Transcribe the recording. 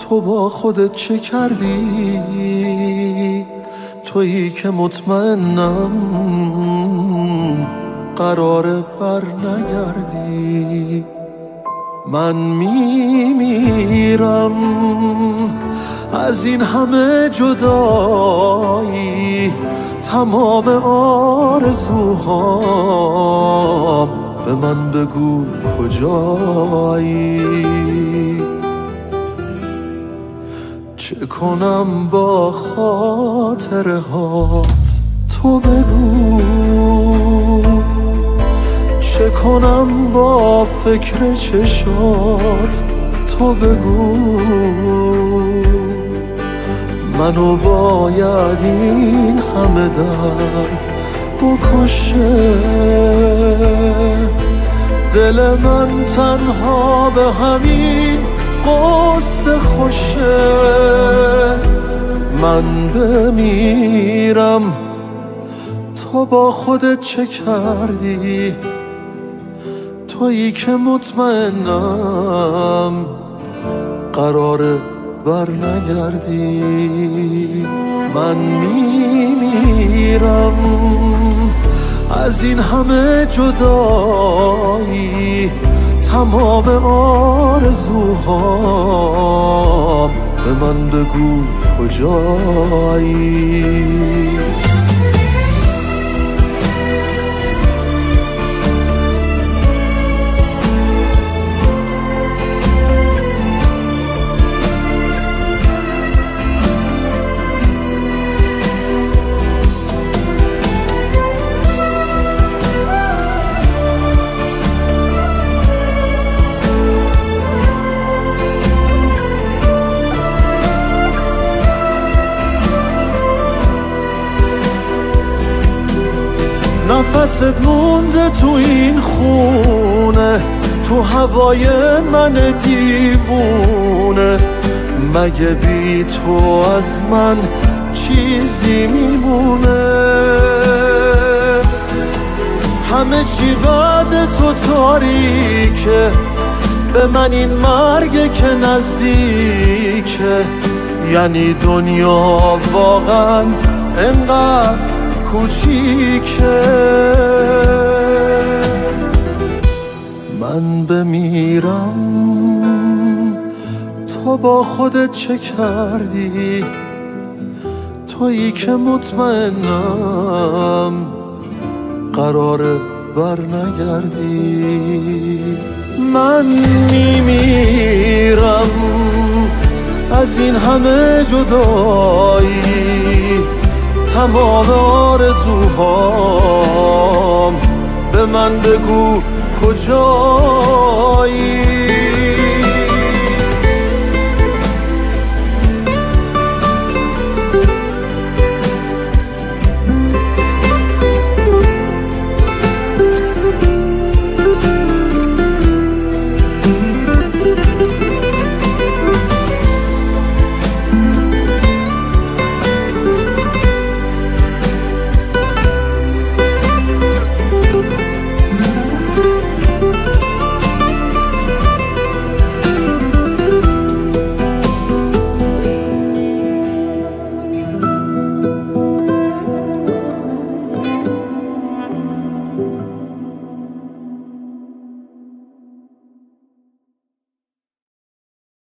تو با خودت چه کردی؟ تویی که مطمئنم قراره بر نگردی. من میمیرم از این همه جدایی، تمام آرزوهام به من بگو کجایی. چه کنم با خاطره هات تو بگو، چه کنم با فکر چشات تو بگو. منو باید این همه درد بکشه، دل من تنها به همین قصه خوشه. من بمیرم تو با خودت چه کردی؟ تویی که مطمئنم قراره بر نگردی. من میمیرم از این همه جدایی، تمام آرزوهام به من بگو کجایی. نفست مونده تو این خونه، تو هوای من دیوونه. مگه بی تو از من چیزی میمونه؟ همه چی بعد تو تاریکه، به من این مرگ که نزدیکه. یعنی دنیا واقعا انقدر کوچیکه. من بمیرم تو با خودت چه کردی؟ تویی که مطمئنم قراره بر نگردی. من میمیرم از این همه جدایی، تمام آرزوهام به من بگو کجایی.